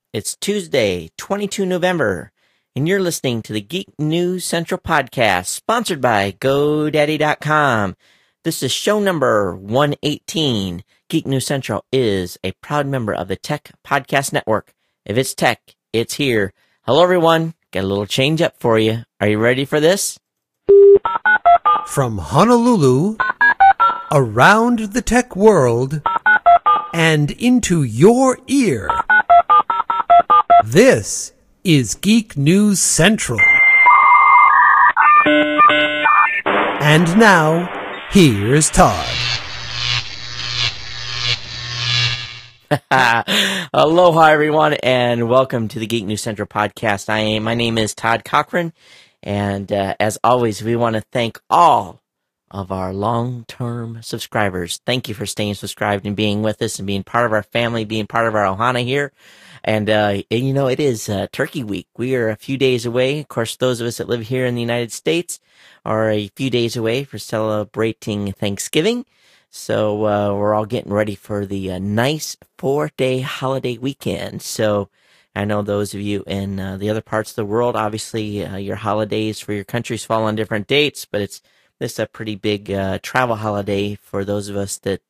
It's Tuesday, 22 November, and you're listening to the Geek News Central podcast, sponsored by GoDaddy.com. This is show number 118. Geek News Central is a proud member of the Tech Podcast Network. If it's tech, it's here. Hello, everyone. Got a little change up for you. Are you ready for this? From Honolulu, around the tech world, and into your ear, this is Geek News Central. And now, here's Todd. Aloha, everyone, and welcome to the Geek News Central podcast. My name is Todd Cochran, and as always, we want to thank all of our long-term subscribers. Thank you for staying subscribed and being with us and being part of our family, being part of our ohana here. And you know, it is Turkey Week. We are a few days away. Of course, those of us that live here in the United States are a few days away for celebrating Thanksgiving. So we're all getting ready for the nice 4-day holiday weekend. So I know those of you in the other parts of the world, obviously your holidays for your countries fall on different dates, but this is a pretty big travel holiday for those of us that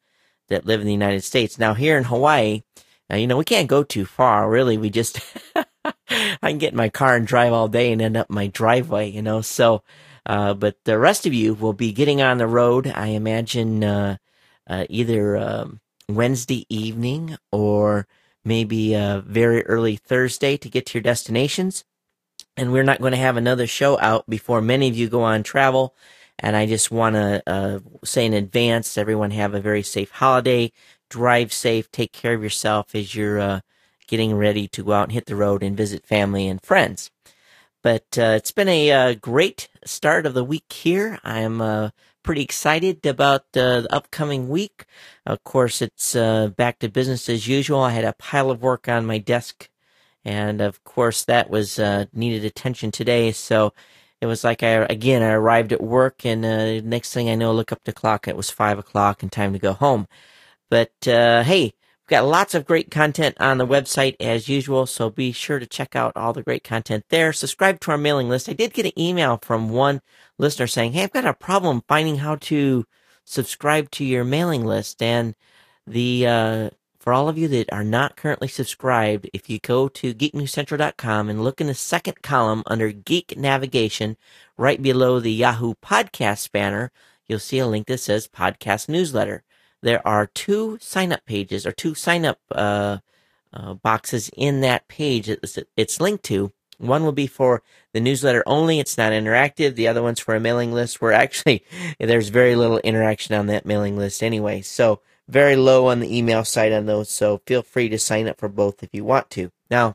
live in the United States. Now here in Hawaii, you know, we can't go too far, really. We just, I can get in my car and drive all day and end up in my driveway, you know, so, but the rest of you will be getting on the road, I imagine, either, Wednesday evening or maybe, very early Thursday to get to your destinations. And we're not going to have another show out before many of you go on travel. And I just want to, say in advance, everyone have a very safe holiday. Drive safe, take care of yourself as you're getting ready to go out and hit the road and visit family and friends. But it's been a great start of the week here. I'm pretty excited about the upcoming week. Of course, it's back to business as usual. I had a pile of work on my desk, and of course that was needed attention today. So it was like I arrived at work, and next thing I know, look up the clock. It was 5 o'clock and time to go home. But, hey, we've got lots of great content on the website as usual, so be sure to check out all the great content there. Subscribe to our mailing list. I did get an email from one listener saying, hey, I've got a problem finding how to subscribe to your mailing list. And for all of you that are not currently subscribed, if you go to geeknewscentral.com and look in the second column under Geek Navigation, right below the Yahoo Podcast banner, you'll see a link that says Podcast Newsletter. There are two sign-up pages, or two sign-up boxes in that page it's linked to. One will be for the newsletter only. It's not interactive. The other one's for a mailing list where actually there's very little interaction on that mailing list anyway. So very low on the email side on those. So feel free to sign up for both if you want to. Now,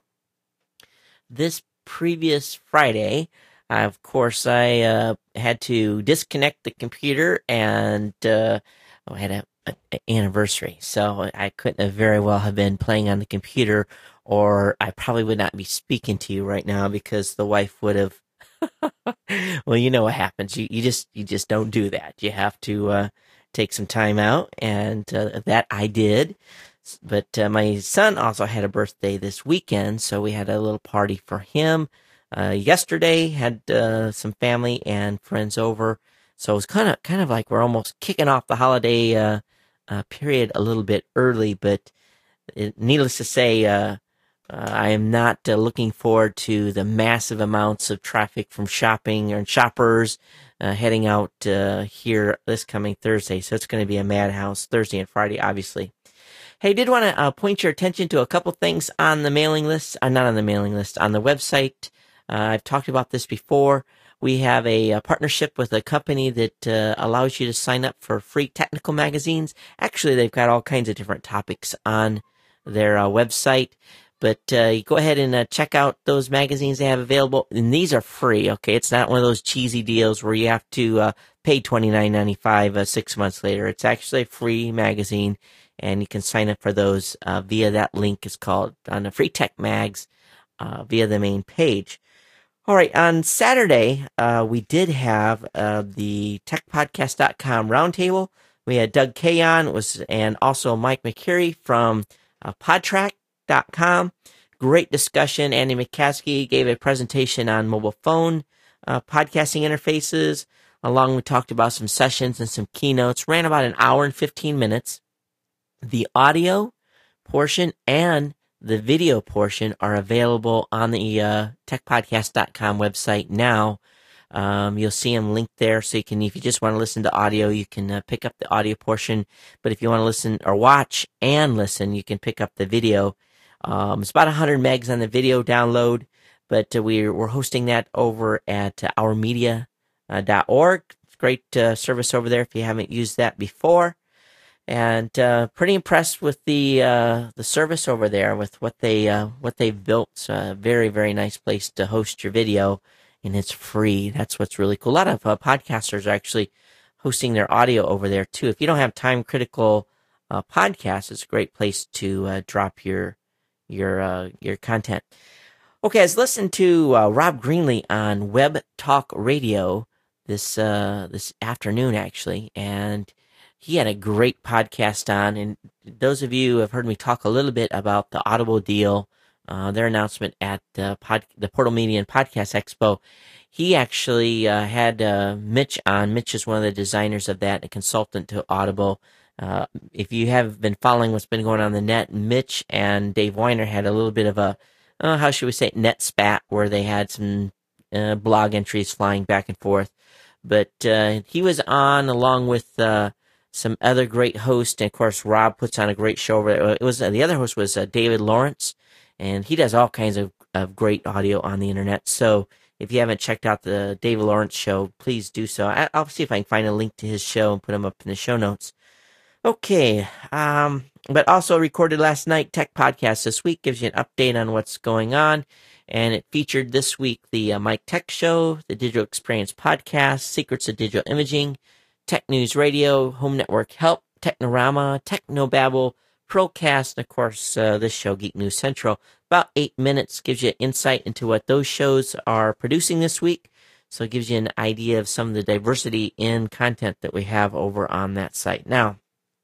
this previous Friday, of course, I had to disconnect the computer and I had an anniversary, so I couldn't have very well have been playing on the computer, or I probably would not be speaking to you right now because the wife would have. Well, you know what happens. You just don't do that. You have to take some time out, and that I did. But my son also had a birthday this weekend, so we had a little party for him. Yesterday had some family and friends over. So it was kind of like we're almost kicking off the holiday period a little bit early, but needless to say, I am not looking forward to the massive amounts of traffic from shopping or shoppers heading out here this coming Thursday. So it's going to be a madhouse Thursday and Friday, obviously. Hey, did want to point your attention to a couple things on the mailing list, not on the mailing list, on the website. I've talked about this before. We have a partnership with a company that allows you to sign up for free technical magazines. Actually, they've got all kinds of different topics on their website. But you go ahead and check out those magazines they have available. And these are free, okay? It's not one of those cheesy deals where you have to pay $29.95 6 months later. It's actually a free magazine, and you can sign up for those via that link. It's called on the Free Tech Mags via the main page. All right, on Saturday, we did have the techpodcast.com roundtable. We had Doug Kay on, and also Mike McCary from Podtrac.com. great discussion. Andy McCaskey gave a presentation on mobile phone podcasting interfaces. Along, we talked about some sessions and some keynotes. Ran about an hour and 15 minutes. The audio portion and the video portion are available on the techpodcast.com website now. You'll see them linked there, so you can, if you just want to listen to audio, you can pick up the audio portion. But if you want to listen or watch and listen, you can pick up the video. It's about 100 megs on the video download, but we're hosting that over at ourmedia.org. It's a great service over there if you haven't used that before. And pretty impressed with the service over there, with what they've built. It's a very, very nice place to host your video, and it's free. That's what's really cool. A lot of podcasters are actually hosting their audio over there too. If you don't have time critical podcasts, it's a great place to drop your content. Okay, I was listening to Rob Greenlee on Web Talk Radio this afternoon actually, and he had a great podcast on, and those of you who have heard me talk a little bit about the Audible deal, their announcement at the Portal Media and Podcast Expo, he actually had Mitch on. Mitch is one of the designers of that, a consultant to Audible. If you have been following what's been going on the net, Mitch and Dave Weiner had a little bit of a, how should we say, net spat, where they had some blog entries flying back and forth. But he was on along with some other great hosts, and of course Rob puts on a great show over there. It was the other host was David Lawrence, and he does all kinds of great audio on the internet. So if you haven't checked out the David Lawrence show, please do so. I'll see if I can find a link to his show and put him up in the show notes. Okay, but also recorded last night, Tech Podcast this week gives you an update on what's going on, and it featured this week the Mike Tech Show, the Digital Experience Podcast, Secrets of Digital Imaging, Tech News Radio, Home Network Help, Technorama, Technobabble, Procast, and of course this show, Geek News Central. About 8 minutes gives you insight into what those shows are producing this week. So it gives you an idea of some of the diversity in content that we have over on that site. Now,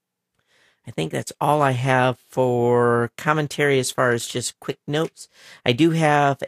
I think that's all I have for commentary as far as just quick notes. I do have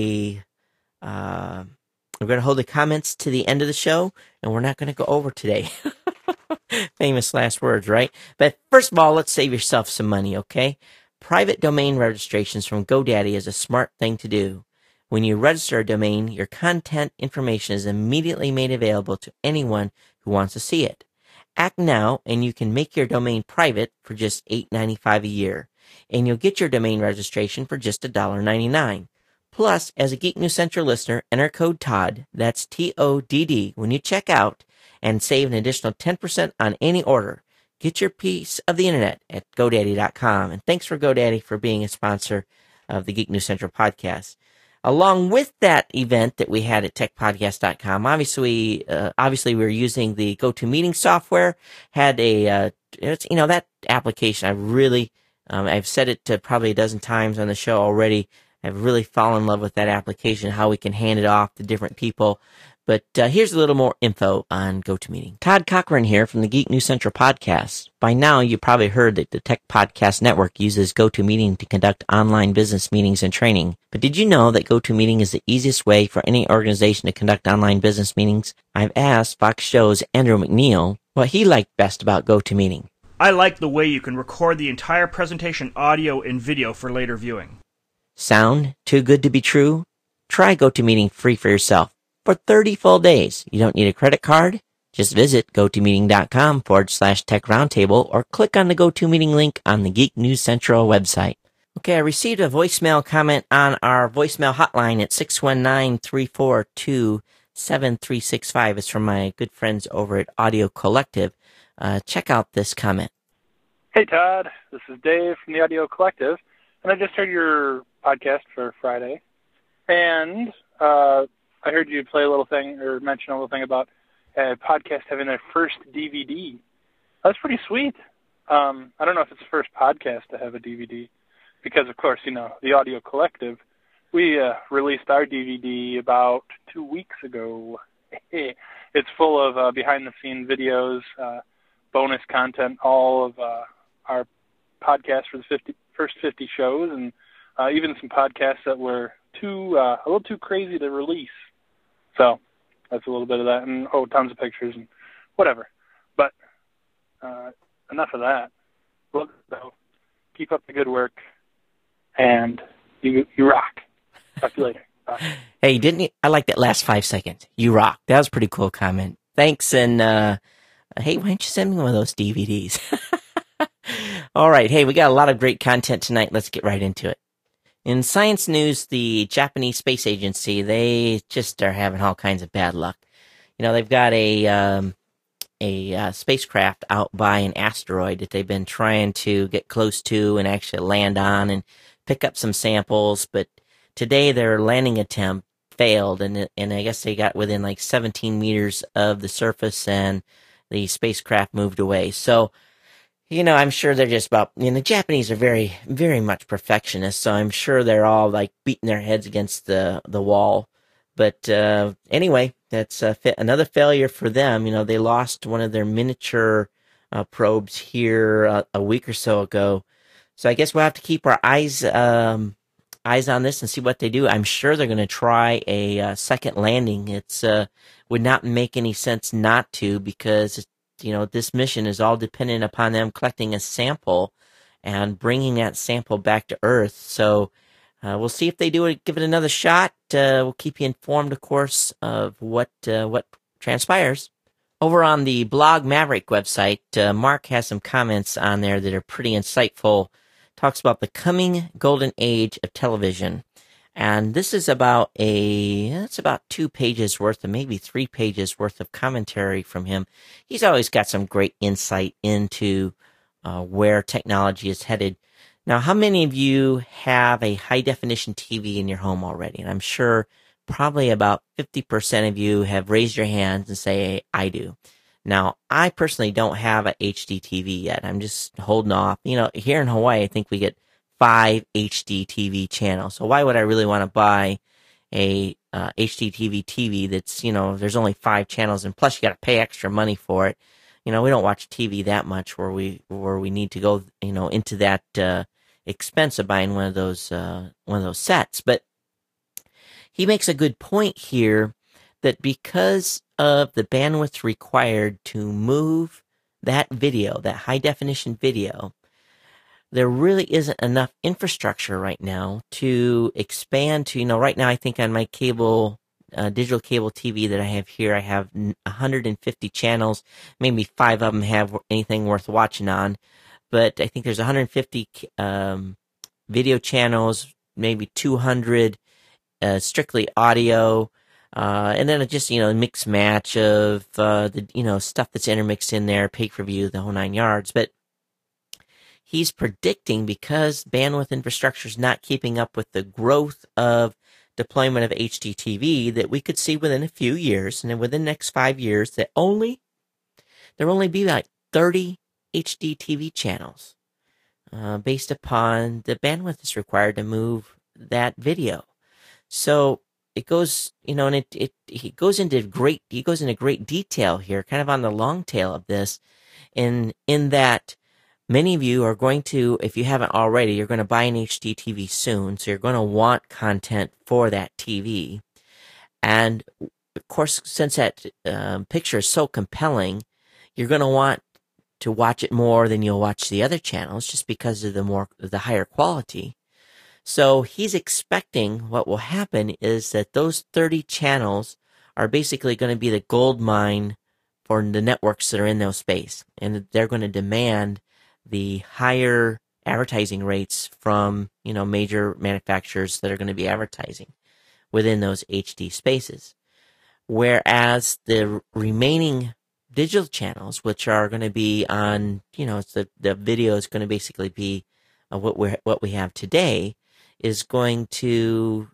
we're going to hold the comments to the end of the show, and we're not going to go over today. Famous last words, right? But first of all, let's save yourself some money, okay? Private domain registrations from GoDaddy is a smart thing to do. When you register a domain, your content information is immediately made available to anyone who wants to see it. Act now, and you can make your domain private for just $8.95 a year, and you'll get your domain registration for just $1.99. Plus, as a Geek News Central listener, enter code TODD, that's TODD, when you check out, and save an additional 10% on any order. Get your piece of the internet at GoDaddy.com. And thanks for GoDaddy for being a sponsor of the Geek News Central podcast. Along with that event that we had at TechPodcast.com, obviously we're using the GoToMeeting software. Had that application. I've said it probably a dozen times on the show already. I've really fallen in love with that application, how we can hand it off to different people. But here's a little more info on GoToMeeting. Todd Cochran here from the Geek News Central podcast. By now, you probably heard that the Tech Podcast Network uses GoToMeeting to conduct online business meetings and training. But did you know that GoToMeeting is the easiest way for any organization to conduct online business meetings? I've asked Fox Show's Andrew McNeil what he liked best about GoToMeeting. I like the way you can record the entire presentation audio and video for later viewing. Sound too good to be true? Try GoToMeeting free for yourself for 30 full days. You don't need a credit card. Just visit gotomeeting.com/tech roundtable or click on the GoToMeeting link on the Geek News Central website. Okay, I received a voicemail comment on our voicemail hotline at 619-342-7365. It's from my good friends over at Audio Collective. Check out this comment. Hey, Todd. This is Dave from the Audio Collective, and I just heard your podcast for Friday, and I heard you play a little thing or mention a little thing about a podcast having their first DVD. That's pretty sweet. I don't know if it's the first podcast to have a DVD because, of course, the Audio Collective, we released our DVD about 2 weeks ago. It's full of behind-the-scene videos, bonus content, all of our podcasts for the first 50 shows, and even some podcasts that were a little too crazy to release. So that's a little bit of that, and tons of pictures and whatever. But enough of that. Look, though, keep up the good work, and you rock. Talk to you later. Bye. Hey, didn't you? I like that last 5 seconds. You rock. That was a pretty cool comment. Thanks, and hey, why don't you send me one of those DVDs? All right, hey, we got a lot of great content tonight. Let's get right into it. In science news, the Japanese Space Agency, they just are having all kinds of bad luck. You know, they've got a spacecraft out by an asteroid that they've been trying to get close to and actually land on and pick up some samples, but today their landing attempt failed, and I guess they got within like 17 meters of the surface, and the spacecraft moved away. So, you know, I'm sure they're just about, the Japanese are very, very much perfectionists, so I'm sure they're all like beating their heads against the wall. But anyway, that's another failure for them. You know, they lost one of their miniature probes here a week or so ago. So I guess we'll have to keep our eyes on this and see what they do. I'm sure they're going to try a second landing. It's would not make any sense not to, because this mission is all dependent upon them collecting a sample and bringing that sample back to Earth. So we'll see if they do it. Give it another shot. We'll keep you informed, of course, of what transpires. Over on the Blog Maverick website, Mark has some comments on there that are pretty insightful. Talks about the coming golden age of television. And this is about it's about 2 pages worth of, maybe 3 pages worth of commentary from him. He's always got some great insight into where technology is headed. Now, how many of you have a high-definition TV in your home already? And I'm sure probably about 50% of you have raised your hands and say, I do. Now, I personally don't have a HD TV yet. I'm just holding off. Here in Hawaii, I think we get 5 HD TV channels. So why would I really want to buy a HD TV that's, there's only 5 channels, and plus you got to pay extra money for it. We don't watch TV that much where we need to go, into that expense of buying one of those sets. But he makes a good point here that because of the bandwidth required to move that video, that high definition video, there really isn't enough infrastructure right now to expand to, right now I think on my cable, digital cable TV that I have here, I have 150 channels. Maybe 5 of them have anything worth watching on. But I think there's 150 video channels, maybe 200 strictly audio, and then just a mixed match of the stuff that's intermixed in there, pay-per-view, the whole 9 yards. But he's predicting, because bandwidth infrastructure is not keeping up with the growth of deployment of HDTV, that we could see within a few years, and then within the next 5 years, that there will only be like 30 HD TV channels, based upon the bandwidth that's required to move that video. So it goes, and he goes into great detail here, kind of on the long tail of this, in that many of you are going to, if you haven't already, you're going to buy an HD TV soon, so you're going to want content for that TV. And of course, since that picture is so compelling, you're going to want to watch it more than you'll watch the other channels, just because of the higher quality. So he's expecting what will happen is that those 30 channels are basically going to be the gold mine for the networks that are in those space, and they're going to demand the higher advertising rates from major manufacturers that are going to be advertising within those HD spaces. Whereas the remaining digital channels, which are going to be on, the video is going to basically be what we have today, is going to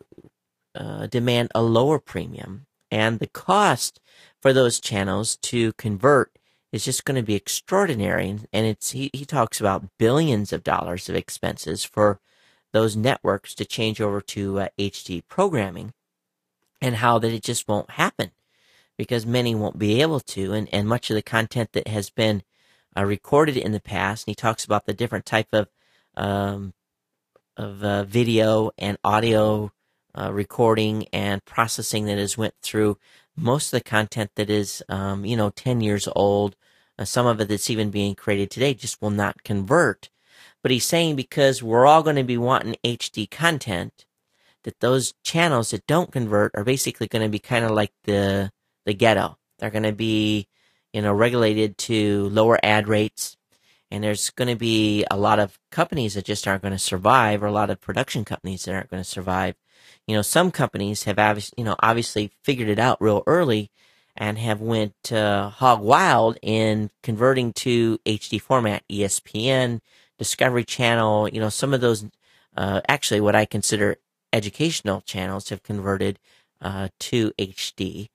demand a lower premium, and the cost for those channels to convert is just going to be extraordinary. And he talks about billions of dollars of expenses for those networks to change over to HD programming, and how that it just won't happen, because many won't be able to, and much of the content that has been recorded in the past, and he talks about the different type of video and audio recording and processing that has went through most of the content that is 10 years old. Some of it that's even being created today just will not convert. But he's saying because we're all going to be wanting HD content, that those channels that don't convert are basically going to be kind of like the ghetto. They're going to be, regulated to lower ad rates. And there's going to be a lot of companies that just aren't going to survive, or a lot of production companies that aren't going to survive. Some companies have obviously figured it out real early and have went hog wild in converting to HD format. ESPN, Discovery Channel, some of those, actually what I consider educational channels have converted to HD.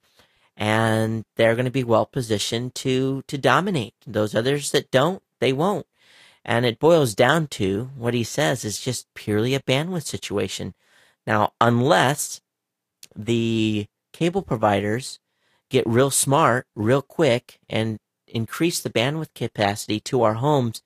And they're going to be well positioned to dominate. Those others that don't, they won't. And it boils down to what he says is just purely a bandwidth situation. Now, unless the cable providers get real smart, real quick, and increase the bandwidth capacity to our homes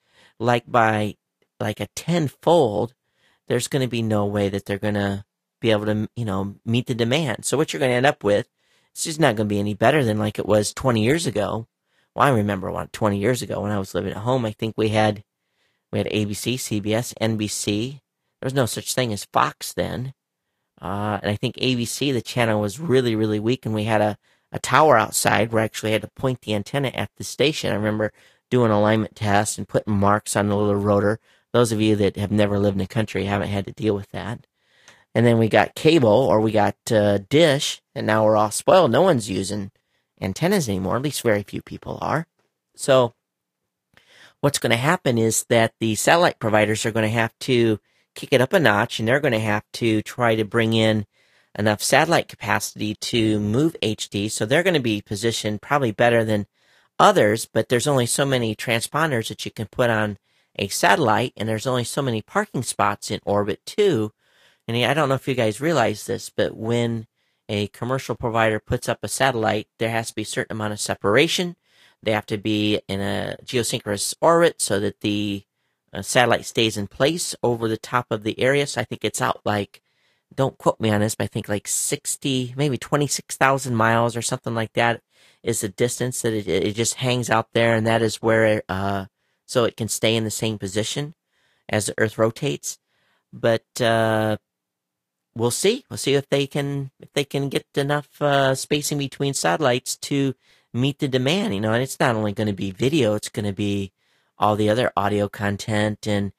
by a tenfold, there's going to be no way that they're going to be able to, meet the demand. So what you're going to end up with, it's just not going to be any better than like it was 20 years ago. Well, I remember 20 years ago when I was living at home, I think we had ABC, CBS, NBC. There was no such thing as Fox then. And I think ABC, the channel was really, really weak, and we had a tower outside where I actually had to point the antenna at the station. I remember doing alignment tests and putting marks on the little rotor. Those of you that have never lived in the country haven't had to deal with that. And then we got cable, or we got dish, and now we're all spoiled. No one's using antennas anymore, at least very few people are. So what's going to happen is that the satellite providers are going to have to kick it up a notch, and they're going to have to try to bring in enough satellite capacity to move HD. So they're going to be positioned probably better than others, but there's only so many transponders that you can put on a satellite, and there's only so many parking spots in orbit too. And I don't know if you guys realize this, but when a commercial provider puts up a satellite, there has to be a certain amount of separation. They have to be in a geosynchronous orbit so that the satellite stays in place over the top of the area. So I think it's out don't quote me on this, but I think 60, maybe 26,000 miles or something like that is the distance that it just hangs out there. And that is where, so it can stay in the same position as the Earth rotates. But, we'll see. We'll see if they can get enough spacing between satellites to meet the demand. And it's not only going to be video; it's going to be all the other audio content and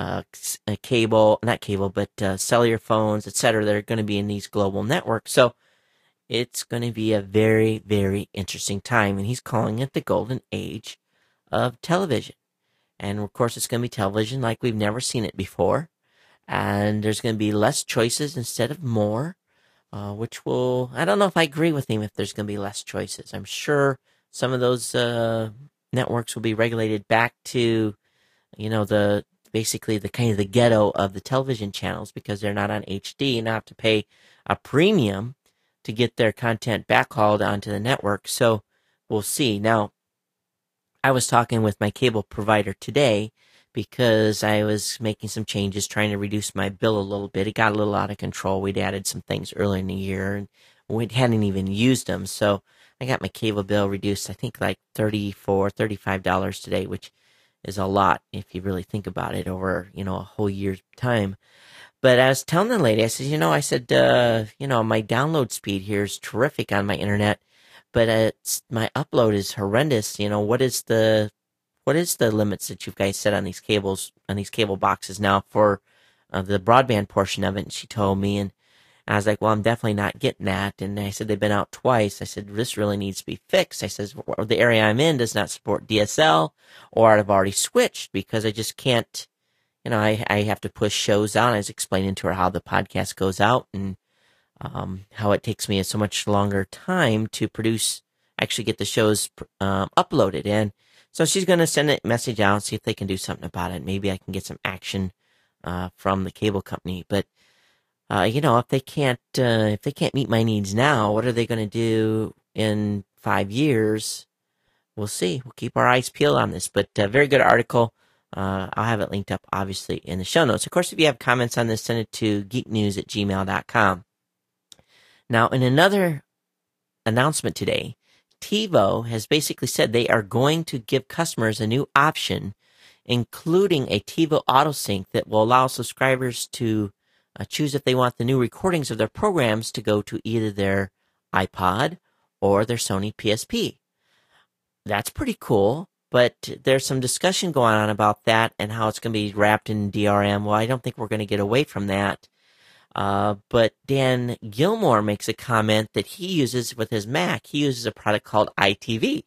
cellular phones, etc. That are going to be in these global networks. So it's going to be a very, very interesting time. And he's calling it the golden age of television. And of course, it's going to be television like we've never seen it before. And there's going to be less choices instead of more, which will, I don't know if I agree with him if there's going to be less choices. I'm sure some of those networks will be regulated back to, basically the kind of the ghetto of the television channels, because they're not on HD and have to pay a premium to get their content backhauled onto the network. So we'll see. Now, I was talking with my cable provider today, because I was making some changes, trying to reduce my bill a little bit. It got a little out of control. We'd added some things early in the year, and we hadn't even used them. So I got my cable bill reduced, I think $34, $35 today, which is a lot if you really think about it over, a whole year's time. But I was telling the lady, I said, my download speed here is terrific on my internet, but my upload is horrendous. What is the limits that you guys set on these cables, on these cable boxes now for the broadband portion of it? And she told me, and I was like, well, I'm definitely not getting that. And I said, they've been out twice. I said, this really needs to be fixed. I said, the area I'm in does not support DSL, or I've already switched because I just can't, I have to push shows out. I was explaining to her how the podcast goes out and how it takes me so much longer time to actually get the shows uploaded. And so she's going to send a message out, see if they can do something about it. Maybe I can get some action from the cable company. But if they can't meet my needs now, what are they going to do in 5 years? We'll see. We'll keep our eyes peeled on this. But very good article I'll have it linked up, obviously, in the show notes. Of course, if you have comments on this, send it to geeknews@gmail.com. Now, in another announcement today, TiVo has basically said they are going to give customers a new option, including a TiVo AutoSync that will allow subscribers to choose if they want the new recordings of their programs to go to either their iPod or their Sony PSP. That's pretty cool, but there's some discussion going on about that and how it's going to be wrapped in DRM. Well, I don't think we're going to get away from that. But Dan Gilmore makes a comment that he uses with his Mac. He uses a product called iTV.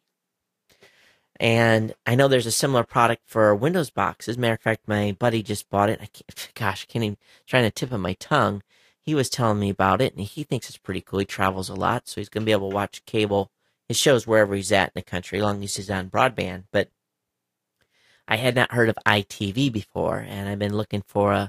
And I know there's a similar product for Windows Box. As a matter of fact, my buddy just bought it. I can't even, trying to tip of my tongue. He was telling me about it, and he thinks it's pretty cool. He travels a lot, so he's going to be able to watch cable, his shows wherever he's at in the country, as long as he's on broadband. But I had not heard of iTV before, and I've been looking for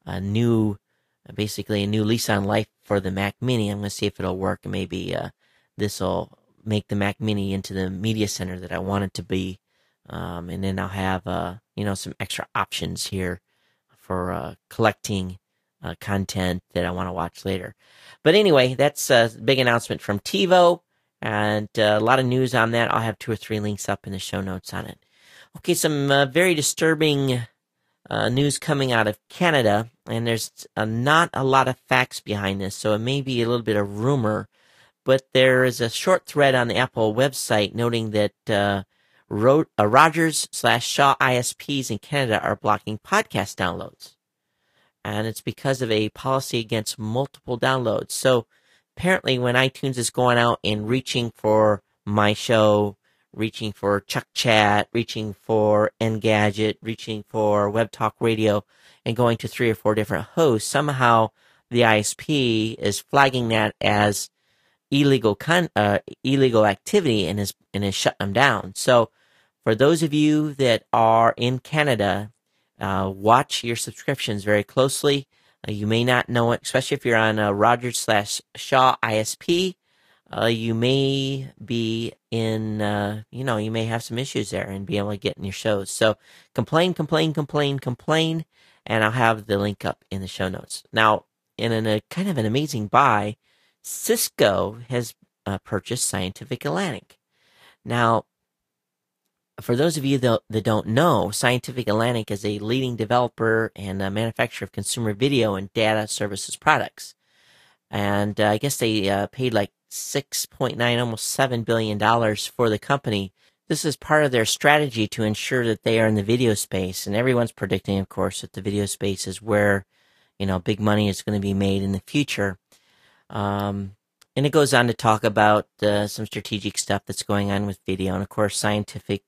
basically a new lease on life for the Mac Mini. I'm going to see if it'll work, and maybe this will make the Mac Mini into the media center that I want it to be. And then I'll have, some extra options here for collecting content that I want to watch later. But anyway, that's a big announcement from TiVo, and a lot of news on that. I'll have 2 or 3 links up in the show notes on it. Okay, some very disturbing news coming out of Canada, and there's not a lot of facts behind this, so it may be a little bit of rumor, but there is a short thread on the Apple website noting that Rogers/Shaw ISPs in Canada are blocking podcast downloads, and it's because of a policy against multiple downloads. So apparently when iTunes is going out and reaching for my show, reaching for Chuck Chat, reaching for Engadget, reaching for Web Talk Radio, and going to 3 or 4 different hosts, somehow the ISP is flagging that as illegal activity and is shutting them down. So for those of you that are in Canada, watch your subscriptions very closely. You may not know it, especially if you're on a Rogers/Shaw ISP. You may be in, you may have some issues there and be able to get in your shows. So complain, and I'll have the link up in the show notes. Now, in a kind of an amazing buy, Cisco has purchased Scientific Atlantic. Now, for those of you that don't know, Scientific Atlantic is a leading developer and manufacturer of consumer video and data services products. And I guess they paid like $6.9, almost $7 billion for the company. This is part of their strategy to ensure that they are in the video space. And everyone's predicting, of course, that the video space is where, big money is going to be made in the future. And it goes on to talk about some strategic stuff that's going on with video. And of course, Scientific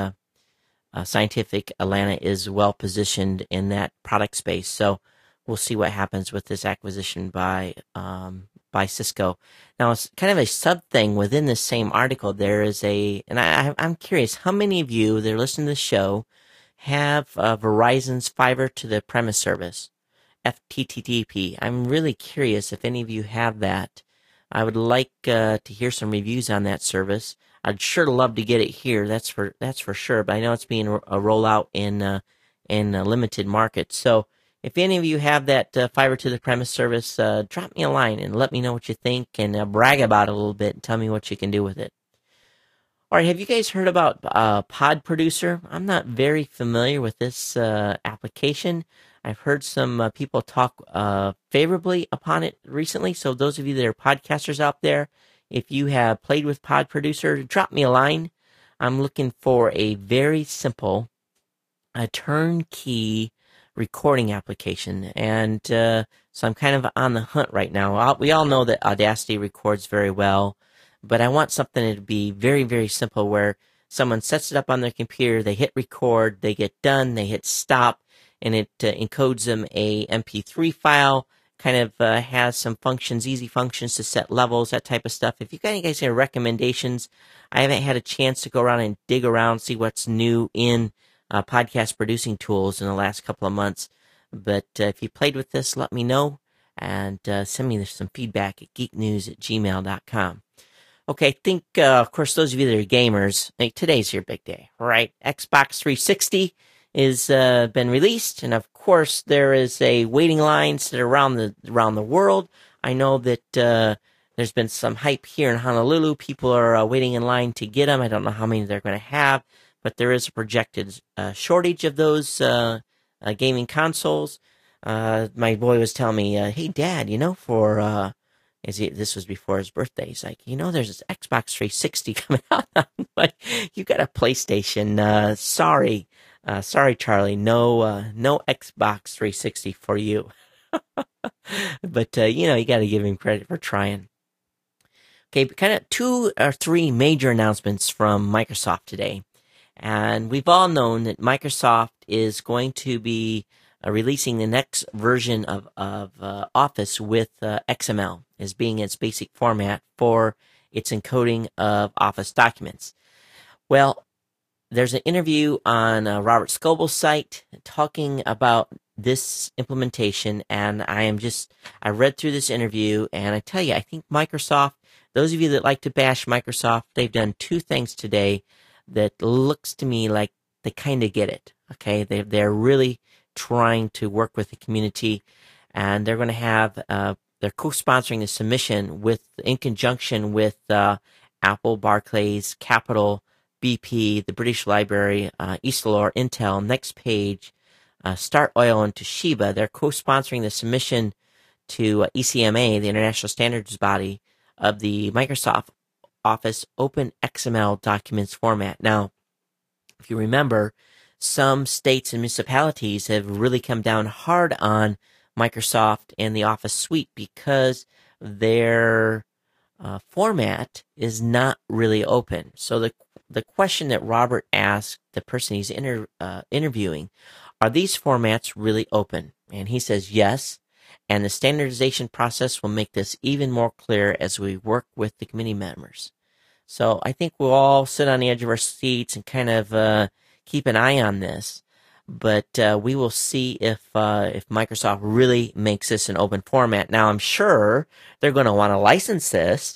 Atlanta is well positioned in that product space. So we'll see what happens with this acquisition by Cisco. Now, it's kind of a sub thing within this same article. There is and I'm curious, how many of you that are listening to the show have Verizon's fiber to the premise service, FTTP? I'm really curious if any of you have that. I would like to hear some reviews on that service. I'd sure love to get it here. That's for sure. But I know it's being a rollout in limited markets. So if any of you have that fiber to the premise service, drop me a line and let me know what you think and brag about it a little bit and tell me what you can do with it. All right, have you guys heard about Pod Producer? I'm not very familiar with this application. I've heard some people talk favorably upon it recently. So those of you that are podcasters out there, if you have played with Pod Producer, drop me a line. I'm looking for a very simple, turnkey recording application. And so I'm kind of on the hunt right now. We all know that Audacity records very well, but I want something to be very, very simple where someone sets it up on their computer, they hit record, they get done, they hit stop, and it encodes them a MP3 file, kind of has some functions, easy functions to set levels, that type of stuff. If you guys have recommendations, I haven't had a chance to go around and dig around, see what's new in podcast producing tools in the last couple of months. But if you played with this, let me know, and send me some feedback at geeknews@gmail.com. Okay, I think, of course, those of you that are gamers, today's your big day, right? Xbox 360 is been released, and of course there is a waiting line set around the world. I know that there's been some hype here in Honolulu. People are waiting in line to get them. I don't know how many they're going to have, but there is a projected shortage of those gaming consoles. My boy was telling me, "Hey, Dad, for this was before his birthday. He's like, there's this Xbox 360 coming out. I'm like, you got a PlayStation. Sorry, Charlie. No Xbox 360 for you." But, you got to give him credit for trying. Okay, kind of 2 or 3 major announcements from Microsoft today. And we've all known that Microsoft is going to be releasing the next version of Office with XML as being its basic format for its encoding of Office documents. Well, there's an interview on Robert Scoble's site talking about this implementation, and I read through this interview, and I tell you, I think Microsoft, those of you that like to bash Microsoft, they've done 2 things today that looks to me like they kind of get it. Okay, they're really trying to work with the community, and they're going to have they're co-sponsoring the submission in conjunction with Apple, Barclays, Capital, BP, the British Library, Essilor, Intel, NextPage, Start Oil, and Toshiba. They're co-sponsoring the submission to ECMA, the international standards body, of the Microsoft Office Open XML documents format. Now, if you remember, some states and municipalities have really come down hard on Microsoft and the Office suite because their format is not really open. So the question that Robert asked the person he's interviewing, are these formats really open? And he says yes, and the standardization process will make this even more clear as we work with the committee members. So I think we'll all sit on the edge of our seats and kind of keep an eye on this, but we will see if Microsoft really makes this an open format. Now, I'm sure they're going to want to license this,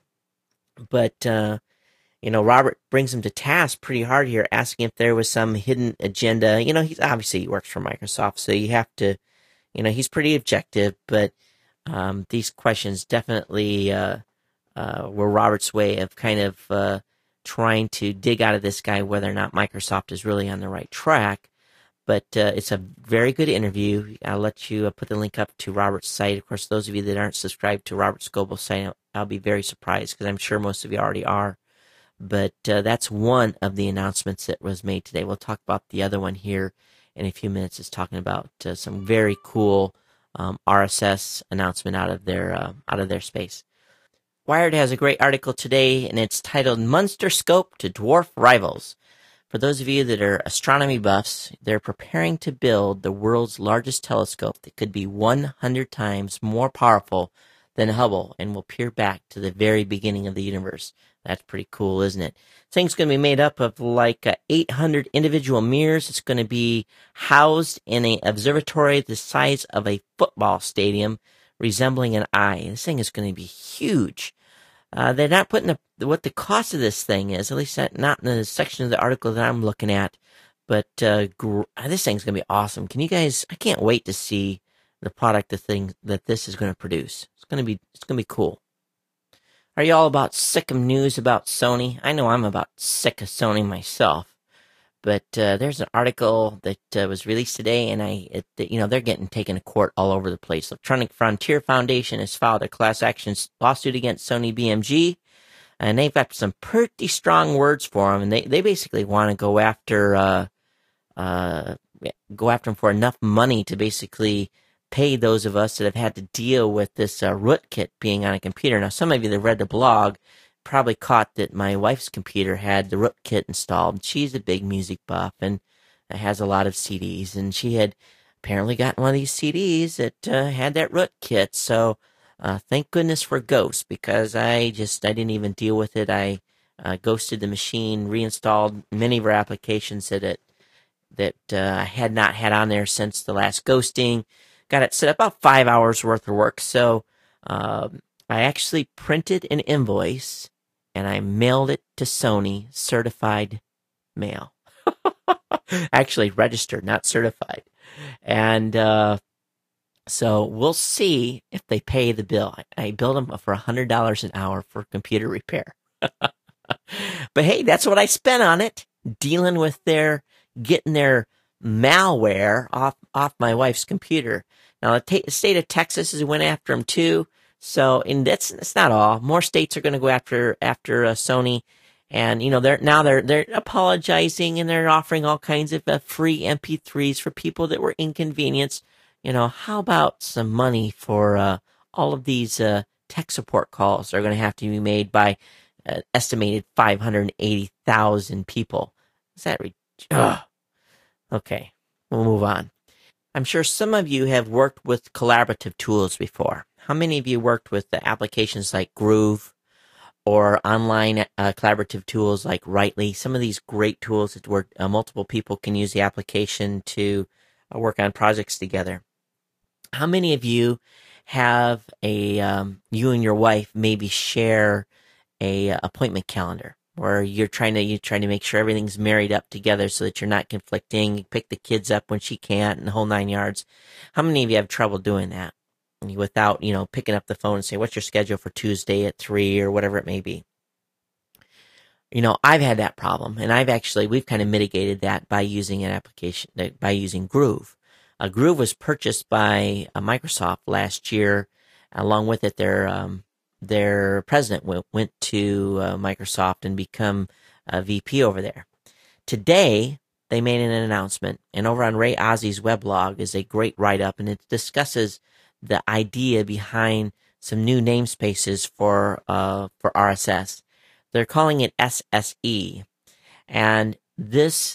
but Robert brings him to task pretty hard here, asking if there was some hidden agenda. He works for Microsoft, so you have to, he's pretty objective, but these questions definitely were Robert's way of kind of trying to dig out of this guy whether or not Microsoft is really on the right track. But it's a very good interview. I'll let you put the link up to Robert's site. Of course, those of you that aren't subscribed to Robert Scoble's site, I'll be very surprised because I'm sure most of you already are. But that's one of the announcements that was made today. We'll talk about the other one here in a few minutes. It's talking about some very cool RSS announcement out of their space. Wired has a great article today, and it's titled "Munster Scope to Dwarf Rivals." For those of you that are astronomy buffs, they're preparing to build the world's largest telescope that could be 100 times more powerful than Hubble and will peer back to the very beginning of the universe. That's pretty cool, isn't it? This thing's going to be made up of like 800 individual mirrors. It's going to be housed in an observatory the size of a football stadium, resembling an eye. This thing is going to be huge. They're not putting what the cost of this thing is, at least not in the section of the article that I'm looking at. But this thing's going to be awesome. I can't wait to see the product, the thing that this is going to produce. It's going to be cool. Are you all about sick of news about Sony? I know I'm about sick of Sony myself. But there's an article that was released today, and they're getting taken to court all over the place. Electronic Frontier Foundation has filed a class action lawsuit against Sony BMG, and they've got some pretty strong words for them. And they basically want to go after them for enough money to basically pay those of us that have had to deal with this rootkit being on a computer. Now, some of you that read the blog probably caught that my wife's computer had the rootkit installed. She's a big music buff and has a lot of CDs, and she had apparently gotten one of these CDs that had that rootkit. So thank goodness for Ghost, because I didn't even deal with it. I ghosted the machine, reinstalled many of our applications that I had not had on there since the last ghosting. Got it set up, about 5 hours worth of work. So I actually printed an invoice and I mailed it to Sony, certified mail. Actually registered, not certified. And so we'll see if they pay the bill. I billed them for $100 an hour for computer repair. But hey, that's what I spent on it, dealing with getting their malware off my wife's computer. Now, the state of Texas has went after them too. So, and that's not all. More states are going to go after Sony, and they're apologizing, and they're offering all kinds of free MP3s for people that were inconvenienced. How about some money for all of these tech support calls that are going to have to be made by estimated 580,000 people? Is that okay? We'll move on. I'm sure some of you have worked with collaborative tools before. How many of you worked with the applications like Groove or online collaborative tools like Writely? Some of these great tools that where multiple people can use the application to work on projects together. How many of you have you and your wife maybe share a appointment calendar, where you're trying to make sure everything's married up together so that you're not conflicting? You pick the kids up when she can't, and the whole 9 yards. How many of you have trouble doing that without picking up the phone and say, what's your schedule for Tuesday at 3 or whatever it may be? I've had that problem, and we've kind of mitigated that by using an application, by using Groove. Groove was purchased by Microsoft last year. Along with it, their president went to Microsoft and become a VP over there. Today, they made an announcement, and over on Ray Ozzy's weblog is a great write-up, and it discusses the idea behind some new namespaces for RSS. They're calling it SSE, and this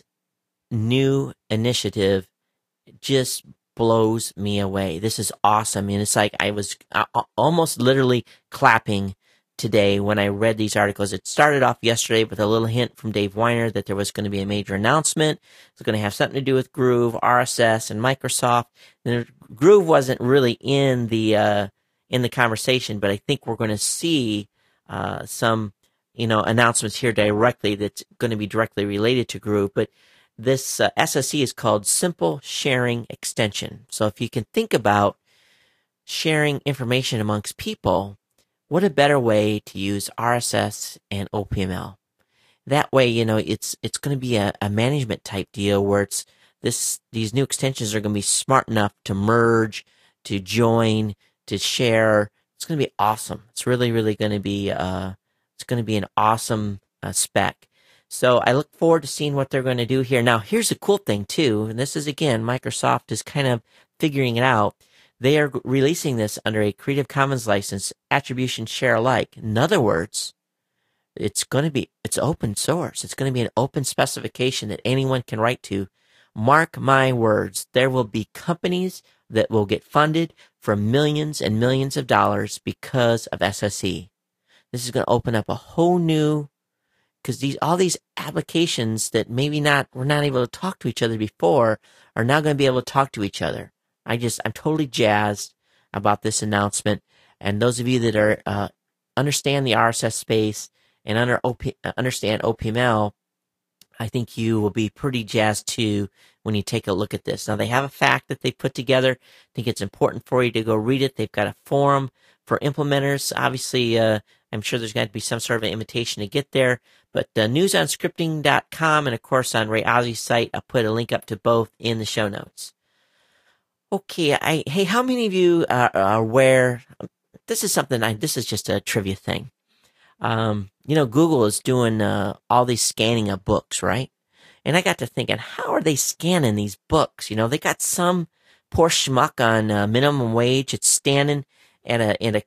new initiative just blows me away. This is awesome. And it's like I was almost literally clapping today when I read these articles. It started off yesterday with a little hint from Dave Weiner that there was going to be a major announcement. It's going to have something to do with Groove, RSS, and Microsoft. And Groove wasn't really in the conversation, but I think we're going to see some announcements here directly that's going to be directly related to Groove. But this SSE is called Simple Sharing Extension. So if you can think about sharing information amongst people, what a better way to use RSS and OPML. That way, it's going to be a management type deal where these new extensions are going to be smart enough to merge, to join, to share. It's going to be awesome. It's really, really going to be an awesome spec. So I look forward to seeing what they're going to do here. Now, here's the cool thing too, and this is again, Microsoft is kind of figuring it out. They are releasing this under a Creative Commons license, attribution share alike. In other words, it's open source. It's going to be an open specification that anyone can write to. Mark my words, there will be companies that will get funded for millions and millions of dollars because of SSE. This is going to open up a whole new, because all these applications that maybe were not able to talk to each other before are now going to be able to talk to each other. I'm totally jazzed about this announcement. And those of you that are understand the RSS space and understand OPML, I think you will be pretty jazzed too when you take a look at this. Now, they have a fact that they put together. I think it's important for you to go read it. They've got a forum for implementers. Obviously, I'm sure there's going to be some sort of an invitation to get there. But newsonscripting.com and, of course, on Ray Ozzy's site, I'll put a link up to both in the show notes. Okay, hey, how many of you are aware? This is just a trivia thing. Google is doing all these scanning of books, right? And I got to thinking, how are they scanning these books? They got some poor schmuck on minimum wage. It's standing at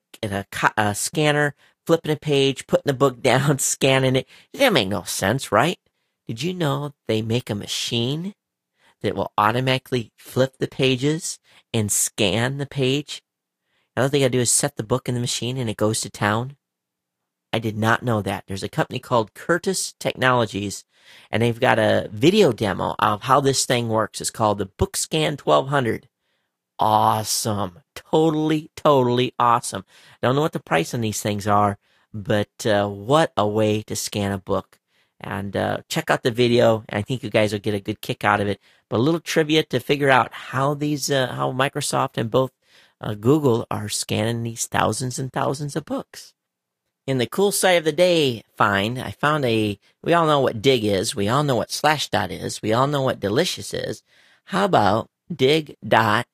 a scanner, flipping a page, putting the book down, scanning it. That make no sense, right? Did you know they make a machine that will automatically flip the pages and scan the page? All they got to do is set the book in the machine and it goes to town. I did not know that. There's a company called Curtis Technologies, and they've got a video demo of how this thing works. It's called the BookScan 1200. Awesome. Totally, totally awesome. Don't know what the price on these things are, but what a way to scan a book. And check out the video. I think you guys will get a good kick out of it. But a little trivia to figure out how how Microsoft and both Google are scanning these thousands and thousands of books. In the cool site of the day I found we all know what Dig is. We all know what Slashdot is. We all know what Delicious is. How about dig.us?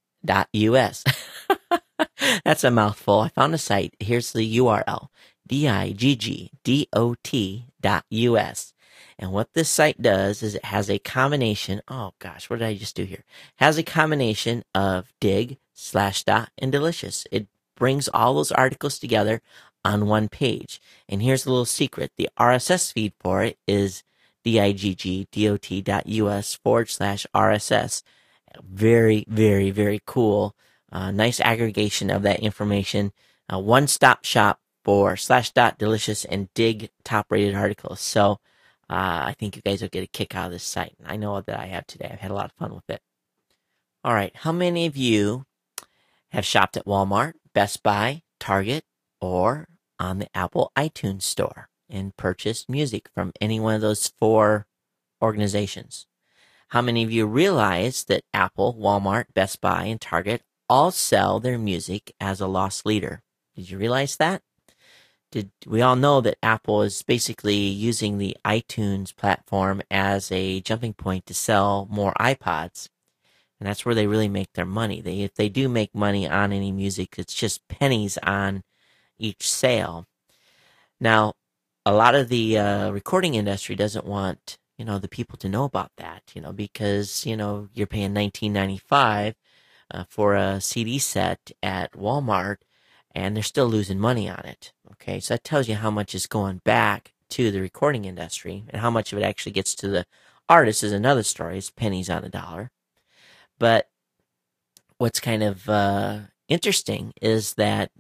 That's a mouthful. I found a site. Here's the URL. diggdot.us. And what this site does is it has a combination. Oh gosh, what did I just do here? Has a combination of Dig, Slashdot, and Delicious. It brings all those articles together on one page. And here's a little secret. The RSS feed for it is diggdot.us/RSS. Very, very, very cool. Nice aggregation of that information. One-stop shop for Slashdot, Delicious, and Dig top-rated articles. So I think you guys will get a kick out of this site. I know that I have today. I've had a lot of fun with it. All right. How many of you have shopped at Walmart, Best Buy, Target, or on the Apple iTunes Store and purchased music from any one of those 4 organizations? How many of you realize that Apple, Walmart, Best Buy, and Target all sell their music as a loss leader? Did you realize that? We all know that Apple is basically using the iTunes platform as a jumping point to sell more iPods. And that's where they really make their money. If they do make money on any music, it's just pennies on each sale. Now, a lot of the recording industry doesn't want, the people to know about that, because, you're paying $19.95 for a CD set at Walmart, and they're still losing money on it. Okay, so that tells you how much is going back to the recording industry, and how much of it actually gets to the artist is another story. It's pennies on the dollar. But what's kind of interesting is that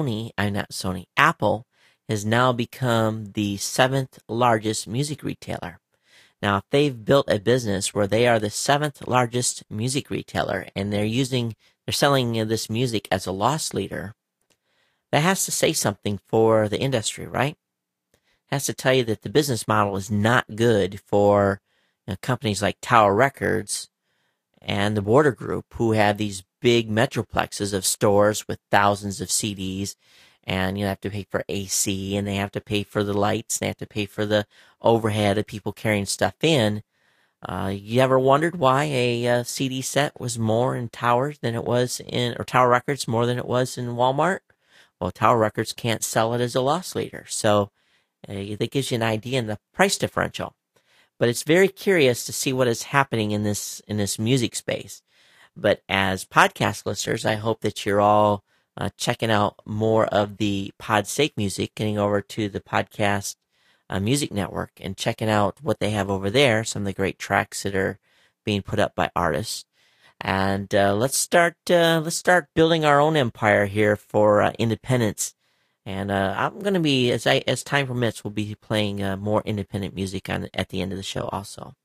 Apple has now become the 7th largest music retailer. Now, if they've built a business where they are the 7th largest music retailer and they're selling this music as a loss leader, that has to say something for the industry, right? It has to tell you that the business model is not good for companies like Tower Records and the Border Group, who have these big metroplexes of stores with thousands of CDs, and you have to pay for AC, and they have to pay for the lights, and they have to pay for the overhead of people carrying stuff in. You ever wondered why a CD set was more in Tower Records more than it was in Walmart? Well, Tower Records can't sell it as a loss leader, so that gives you an idea in the price differential. But it's very curious to see what is happening in this music space. But as podcast listeners, I hope that you're all checking out more of the PodSafe music, getting over to the Podcast Music Network and checking out what they have over there, some of the great tracks that are being put up by artists. And let's start building our own empire here for independence. And I'm going to be, as time permits, we'll be playing more independent music at the end of the show also.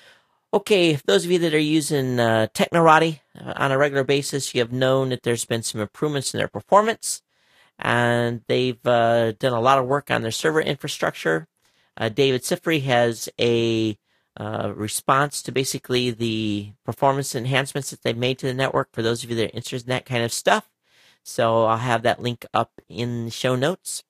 Okay, for those of you that are using Technorati on a regular basis, you have known that there's been some improvements in their performance, and they've done a lot of work on their server infrastructure. David Sifry has a response to basically the performance enhancements that they've made to the network for those of you that are interested in that kind of stuff. So I'll have that link up in the show notes.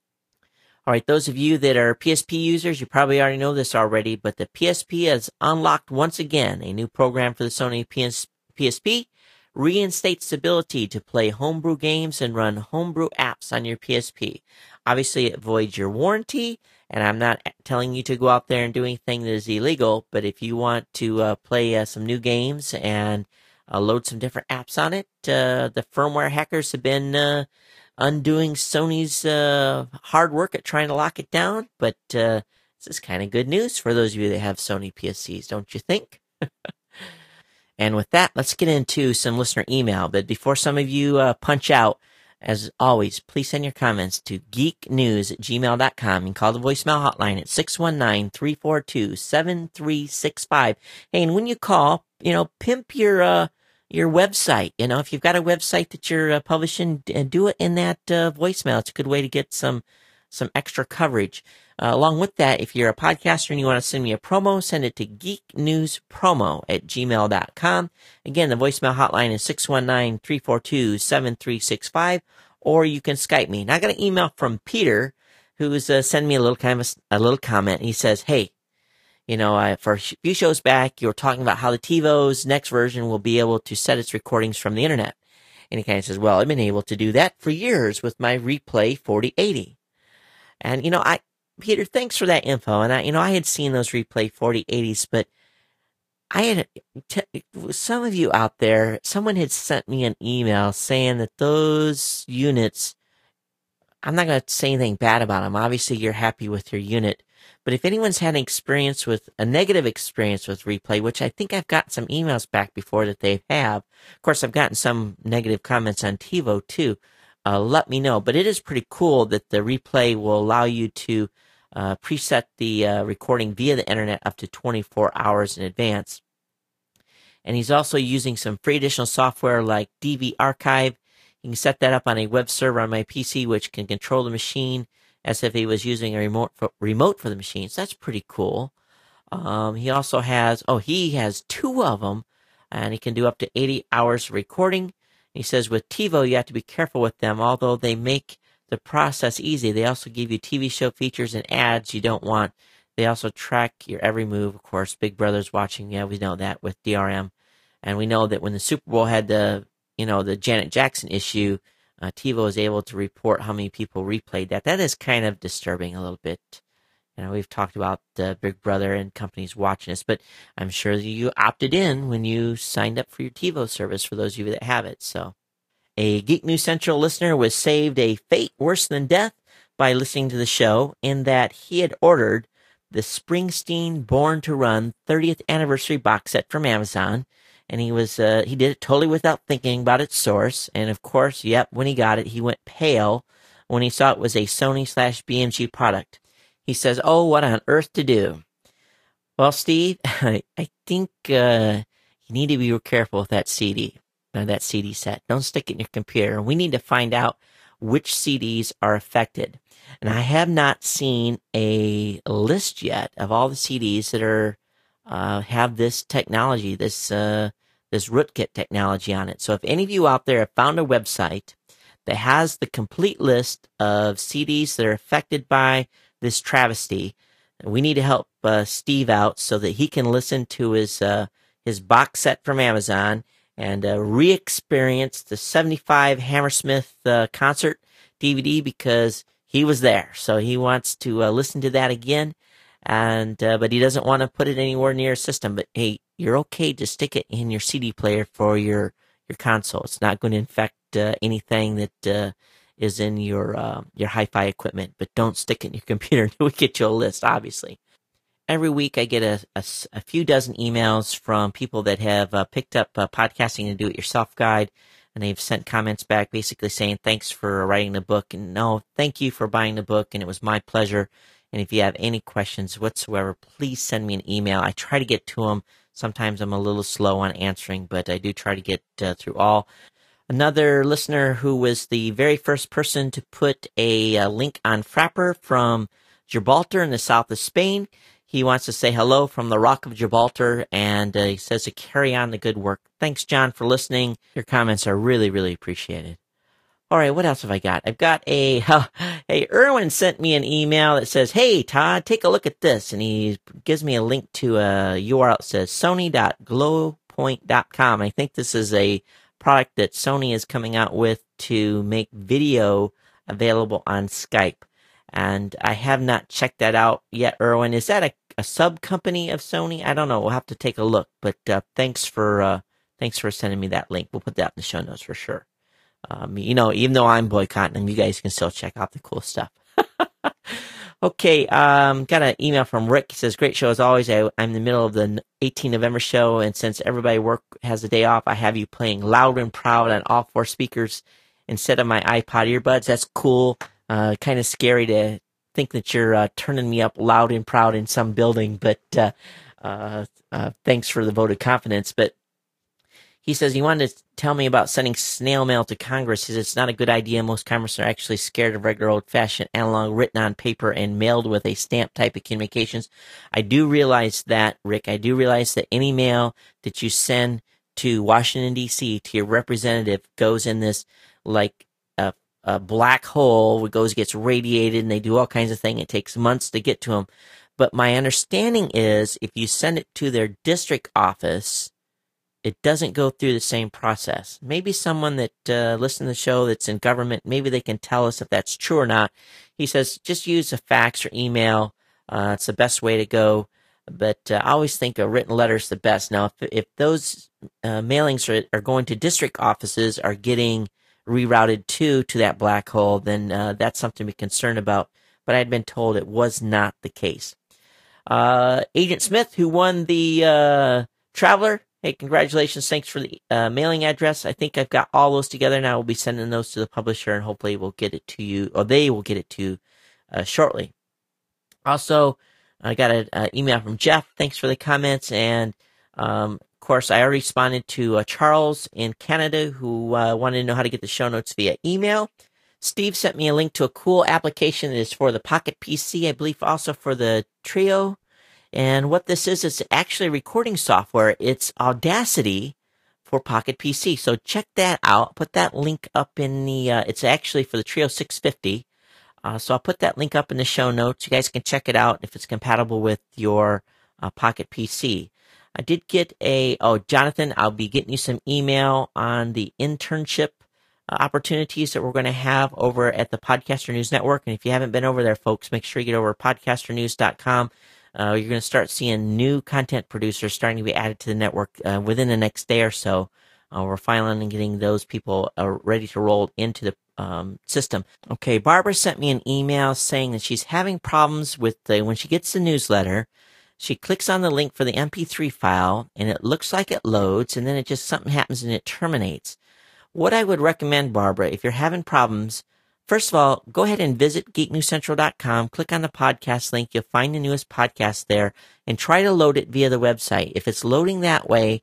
All right, those of you that are PSP users, you probably already know this already, but the PSP has unlocked once again a new program for the Sony PSP, reinstates the ability to play homebrew games and run homebrew apps on your PSP. Obviously, it voids your warranty, and I'm not telling you to go out there and do anything that is illegal, but if you want to play some new games and load some different apps on it, the firmware hackers have been undoing Sony's hard work at trying to lock it down, but this is kind of good news for those of you that have Sony PSCs, don't you think? And with that, let's get into some listener email. But before some of you punch out, as always, please send your comments to geeknews@gmail.com and call the voicemail hotline at 619-342-7365. Hey, and when you call, pimp your website. If you've got a website that you're publishing, do it in that voicemail. It's a good way to get some some extra coverage. Along with that, if you're a podcaster and you want to send me a promo, send it to geeknewspromo@gmail.com. Again, the voicemail hotline is 619-342-7365, or you can Skype me. Now I got an email from Peter, who's sending me a little comment. He says, hey, for a few shows back, you were talking about how the TiVo's next version will be able to set its recordings from the internet. And he kind of says, well, I've been able to do that for years with my Replay 4080. And, Peter, thanks for that info. And I had seen those Replay 4080s, but some of you out there, someone had sent me an email saying that those units, I'm not going to say anything bad about them. Obviously, you're happy with your unit. But if anyone's had a negative experience with Replay, which I think I've gotten some emails back before that they have. Of course, I've gotten some negative comments on TiVo too. Let me know. But it is pretty cool that the Replay will allow you to preset the recording via the internet up to 24 hours in advance. And he's also using some free additional software like DV Archive. You can set that up on a web server on my PC, which can control the machine as if he was using a remote for the machine. So that's pretty cool. He also has, he has 2 of them, and he can do up to 80 hours of recording. He says with TiVo, you have to be careful with them. Although they make the process easy, they also give you TV show features and ads you don't want. They also track your every move. Of course, Big Brother's watching. Yeah, we know that with DRM. And we know that when the Super Bowl had the Janet Jackson issue, TiVo was able to report how many people replayed that. That is kind of disturbing a little bit. We've talked about Big Brother and companies watching us, but I'm sure you opted in when you signed up for your TiVo service, for those of you that have it. So, a Geek News Central listener was saved a fate worse than death by listening to the show, in that he had ordered the Springsteen Born to Run 30th anniversary box set from Amazon. And he did it totally without thinking about its source. And of course, when he got it, he went pale when he saw it was a Sony/BMG product. He says, oh, what on earth to do? Well, Steve, I think you need to be careful with that CD set. Don't stick it in your computer. We need to find out which CDs are affected. And I have not seen a list yet of all the CDs that are have this technology, this rootkit technology on it. So if any of you out there have found a website that has the complete list of CDs that are affected by this travesty, we need to help Steve out so that he can listen to his box set from Amazon and re-experience the 75 Hammersmith concert DVD, because he was there. So he wants to listen to that again. But he doesn't want to put it anywhere near a system. But hey, you're okay to stick it in your CD player for your console. It's not going to infect anything that is in your hi-fi equipment. But don't stick it in your computer until we get you a list, obviously. Every week I get a few dozen emails from people that have picked up Podcasting and Do-It-Yourself Guide. And they've sent comments back basically saying, thanks for writing the book. And no, thank you for buying the book. And it was my pleasure. And if you have any questions whatsoever, please send me an email. I try to get to them. Sometimes I'm a little slow on answering, but I do try to get through all. Another listener who was the very first person to put a link on Frapper from Gibraltar in the south of Spain. He wants to say hello from the Rock of Gibraltar, and he says to carry on the good work. Thanks, John, for listening. Your comments are really, really appreciated. All right, what else have I got? I've got Erwin sent me an email that says, hey, Todd, take a look at this. And he gives me a link to a URL that says sony.glowpoint.com. I think this is a product that Sony is coming out with to make video available on Skype. And I have not checked that out yet, Erwin. Is that a sub-company of Sony? I don't know. We'll have to take a look. But thanks for sending me that link. We'll put that in the show notes for sure. Even though I'm boycotting them, you guys can still check out the cool stuff. Okay, got an email from Rick. He says, great show as always. I'm in the middle of the 18 November show, and since everybody work has a day off, I have you playing loud and proud on all 4 speakers instead of my iPod earbuds. That's cool. Kind of scary to think that you're turning me up loud and proud in some building, but thanks for the vote of confidence. But He says he wanted to tell me about sending snail mail to Congress. He says it's not a good idea. Most Congressmen are actually scared of regular old-fashioned analog written on paper and mailed with a stamp type of communications. I do realize that, Rick. I do realize that any mail that you send to Washington, D.C., to your representative goes in this, like, a black hole. It gets radiated, and they do all kinds of things. It takes months to get to them. But my understanding is if you send it to their district office, it doesn't go through the same process. Maybe someone that listens to the show that's in government, maybe they can tell us if that's true or not. He says just use a fax or email. It's the best way to go. But I always think a written letter is the best. Now, if those mailings are going to district offices, are getting rerouted to that black hole, then that's something to be concerned about. But I had been told it was not the case. Agent Smith, who won the Traveler, hey, congratulations. Thanks for the mailing address. I think I've got all those together now. We'll be sending those to the publisher, and hopefully we'll get it to you, or they will get it to you shortly. Also, I got an email from Jeff. Thanks for the comments. And, of course, I already responded to Charles in Canada, who wanted to know how to get the show notes via email. Steve sent me a link to a cool application that is for the Pocket PC, I believe also for the Trio. And what this is actually recording software. It's Audacity for Pocket PC. So check that out. Put that link up in the, it's actually for the Trio 650. So I'll put that link up in the show notes. You guys can check it out if it's compatible with your Pocket PC. I did get Jonathan, I'll be getting you some email on the internship opportunities that we're going to have over at the Podcaster News Network. And if you haven't been over there, folks, make sure you get over to podcasternews.com. You're going to start seeing new content producers starting to be added to the network within the next day or so. We're finally getting those people ready to roll into the system. Okay, Barbara sent me an email saying that she's having problems with when she gets the newsletter. She clicks on the link for the MP3 file, and it looks like it loads, and then something happens and it terminates. What I would recommend, Barbara, if you're having problems, first of all, go ahead and visit geeknewscentral.com, click on the podcast link, you'll find the newest podcast there, and try to load it via the website. If it's loading that way,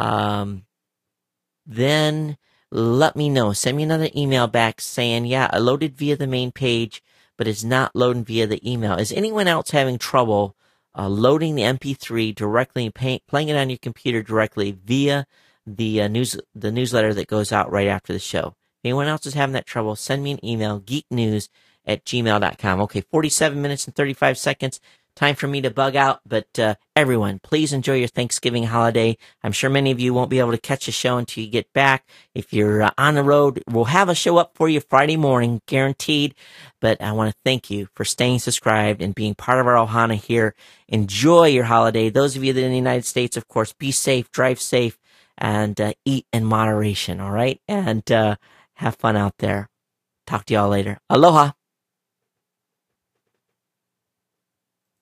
then let me know. Send me another email back saying, yeah, I loaded via the main page, but it's not loading via the email. Is anyone else having trouble loading the MP3 directly, playing it on your computer directly via the newsletter that goes out right after the show? If anyone else is having that trouble, send me an email, geeknews@gmail.com. Okay, 47 minutes and 35 seconds. Time for me to bug out, but everyone, please enjoy your Thanksgiving holiday. I'm sure many of you won't be able to catch the show until you get back. If you're on the road, we'll have a show up for you Friday morning, guaranteed. But I want to thank you for staying subscribed and being part of our Ohana here. Enjoy your holiday. Those of you that are in the United States, of course, be safe, drive safe, and eat in moderation, all right? And have fun out there. Talk to y'all later. Aloha.